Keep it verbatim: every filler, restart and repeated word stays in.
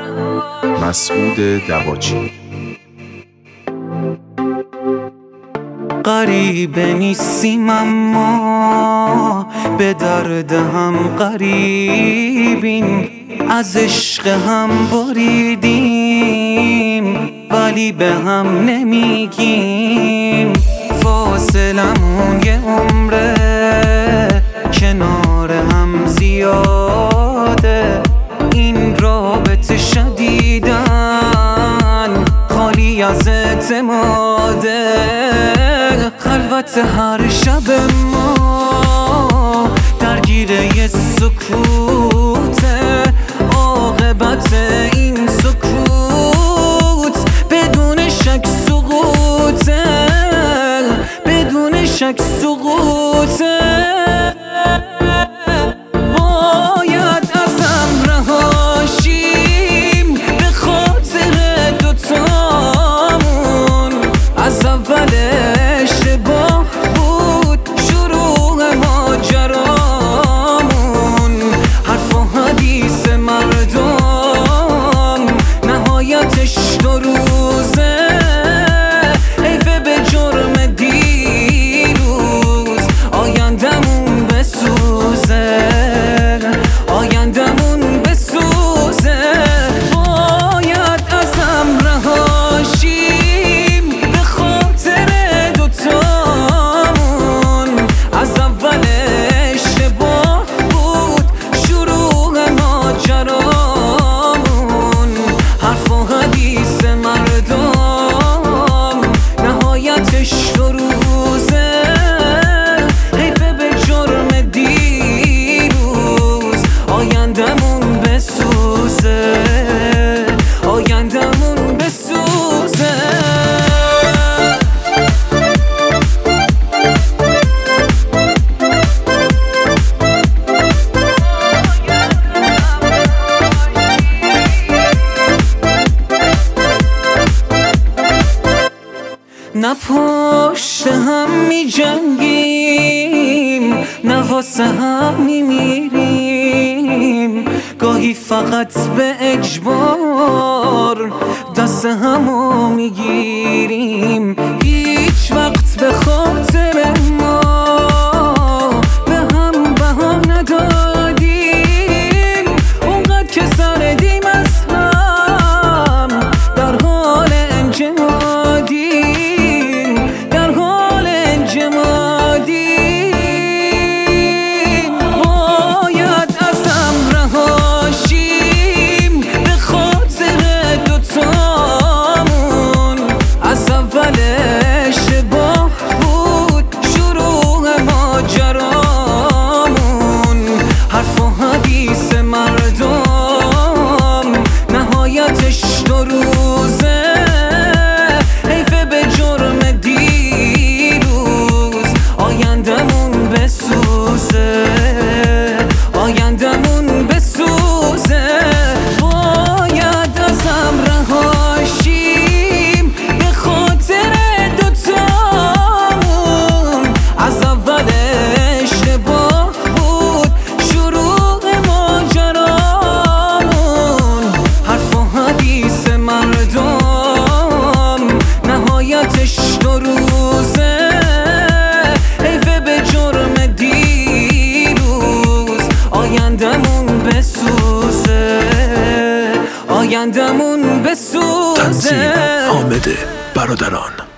مسعود دواچی. غریبه نیستیم اما به درد هم قریبیم، از عشق هم بریدیم ولی به هم نمیگیم. فاصلمون یه عمره، کنار هم زیاده، این رابطه شدیدن خالی از اعتماده. خلوت هر شب ما درگیر یه سکوته، عاقبت این سکوت بدون شک سقوطه، بدون شک سقوطه. باید ازم رهاشیم به خاطر دوتامون، از اول اشتباه بود شروع ماجرامون. حرف و حدیث مردم نهایتش دو روزه، حیفه به جرم دیروز آیندمون بسوزه، آیندمون بسوزه. باید ازم رهاشیم به خاطر دوتامون، از اول اشتباه بود شروع ماجرامون. حرف و حدیث مردم نهایتش دو روزه، حیفه به جرم دیروز آیندمون بسوزه، آیندمون بسوزه. نه پشت هم می جنگیم، نه واسه هم می میریم، گاهی فقط به اجبار دست همو می گیریم. هیچ وقت به خاطر ما به هم بها ندادیم، اونقدر که سردیم از هم در حال انجمادیم، در حال انجمادیم. باید ازم رهاشیم به خاطر دوتامون، از اول اشتباه بود شروع ماجرامون. حرف و حدیث مردم نهایتش دو روزه، حیفه به جرم دیروز آیندمون بسوزه، آیندمون بسوزه. باید ازم رهاشیم به خاطر دوتامون، از اول اشتباه بود شروع ماجرامون. حرف و حدیث مردم نهایتش دو روزه، حیفه به جرم دیروز آیندمون بسوزه، آیندمون بسوزه. تنظیم حامد برادران.